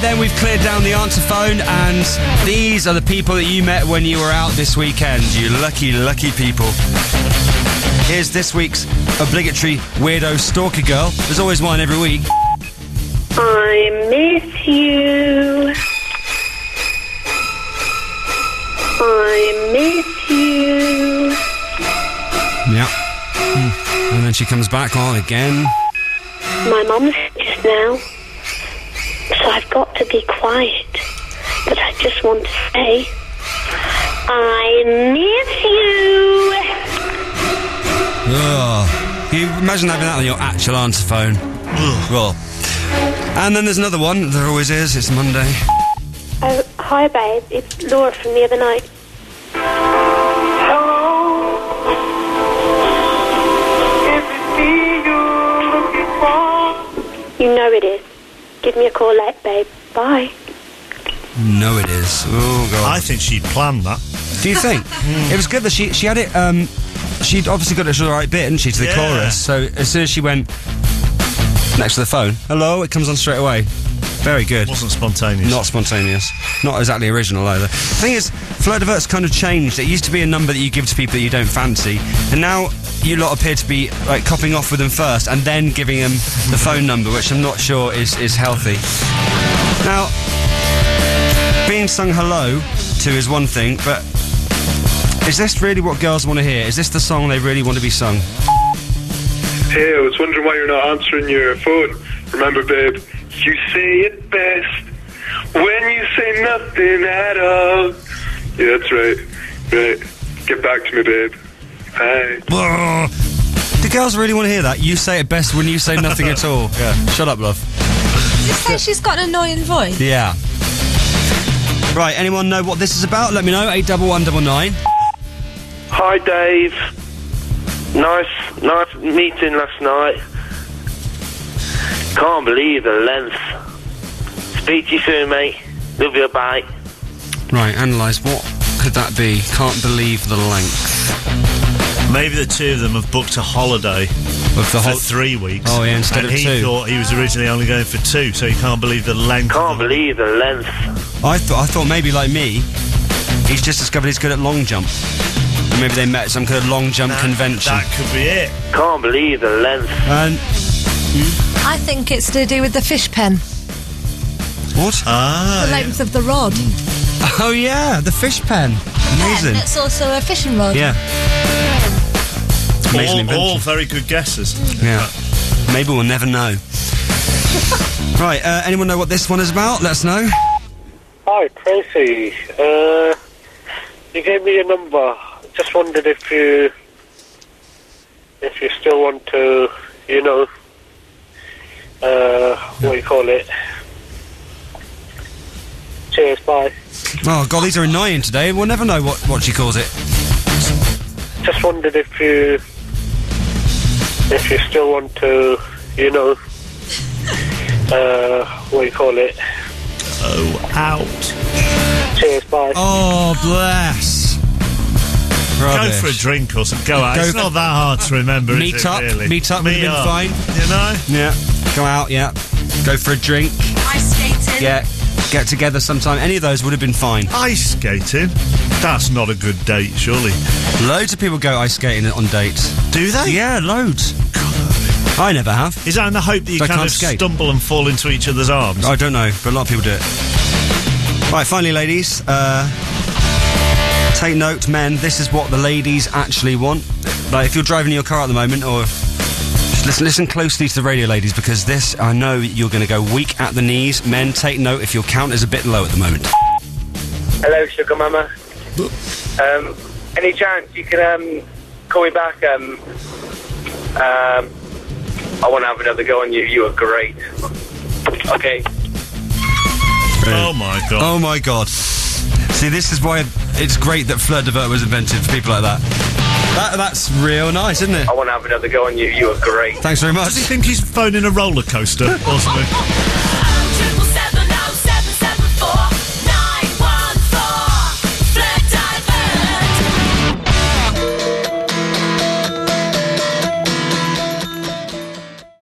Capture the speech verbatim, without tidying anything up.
then, we've cleared down the answer phone, and these are the people that you met when you were out this weekend. You lucky, lucky people. Here's this week's obligatory weirdo stalker girl. There's always one every week. I miss you. I miss you. Yeah. Mm. And then she comes back on again. My mum's just now, so I've got to be quiet. But I just want to say, I miss you. Ugh. Can you imagine having that on your actual answer phone? Well. And then there's another one. There always is. It's Monday. Oh, hi, babe. It's Laura from the other night. Hello. Is it me you're looking for? You know it is. Give me a call later, babe. Bye. No, it is. Oh, God. I think she'd planned that. Do you think? It was good that she she had it, um... She'd obviously got it to the right bit, hadn't she, to the Yeah. chorus. So as soon as she went next to the phone, hello, it comes on straight away. Very good. Wasn't spontaneous. Not spontaneous. Not exactly original either. The thing is, Flirt Divert's kind of changed. It used to be a number that you give to people that you don't fancy, and now you lot appear to be like copping off with them first and then giving them the phone number, which I'm not sure is, is healthy. Now, being sung hello to is one thing, but is this really what girls want to hear? Is this the song they really want to be sung? Hey, I was wondering why you're not answering your phone. Remember, babe, you say it best when you say nothing at all. Yeah, that's right. Right. Get back to me, babe. Bye. Do girls really want to hear that? You say it best when you say nothing at all. Yeah. Shut up, love. Does it say she's got an annoying voice? Yeah. Right, anyone know what this is about? Let me know. eight one one nine nine. Hi, Dave. Nice, nice meeting last night. Can't believe the length. Speak to you soon, mate. Love you, bye. Right, analyse. What could that be? Can't believe the length. Maybe the two of them have booked a holiday Of the for whole three weeks. Oh, yeah, instead and of he two. thought he was originally only going for two, so he can't believe the length. Can't of the believe the length. I thought I thought maybe like me, he's just discovered he's good at long jump. And maybe they met at some kind of long jump That- convention. That could be it. Can't believe the length. And I think it's to do with the fish pen. what? Ah, The length of the rod. Oh yeah, the fish pen. Amazing. Pen, it's also a fishing rod. Yeah. Amazing all, invention. all very good guesses. Yeah. Maybe we'll never know. Right, uh, anyone know what this one is about? Let us know. Hi, Tracy. Uh, you gave me your number. Just wondered if you, if you still want to, you know, uh, what do you call it? Cheers, bye. Oh god, these are annoying today. We'll never know what, what she calls it. Just wondered if you, if you still want to, you know, uh, what do you call it? Oh, out. Cheers, bye. Oh, bless. Go Rubbish. for a drink or something. Go out. Go It's for- not that hard to remember, Meet is it, up. really? Meet up would have been up. fine. You know? Yeah. Go out, yeah. Go for a drink. Ice skating. Yeah. Get together sometime. Any of those would have been fine. Ice skating? That's not a good date, surely. Loads of people go ice skating on dates. Do they? Yeah, loads. I never have. Is that in the hope that you So I kind can't of skate? stumble and fall into each other's arms? I don't know, but a lot of people do it. Right, finally, ladies. Uh, take note, men. This is what the ladies actually want. Like, if you're driving your car at the moment, or just listen, listen closely to the radio, ladies, because this, I know you're going to go weak at the knees. Men, take note if your count is a bit low at the moment. Hello, Sugar Mama. Um, any chance you can um, call me back? Um, um, I want to have another go on you. You are great. Okay. Oh my god. Oh my god. See, this is why it's great that Flirt Divert was invented for people like that. That that's real nice, isn't it? I want to have another go on you. You are great. Thanks very much. Does he think he's phoning a roller coaster or something?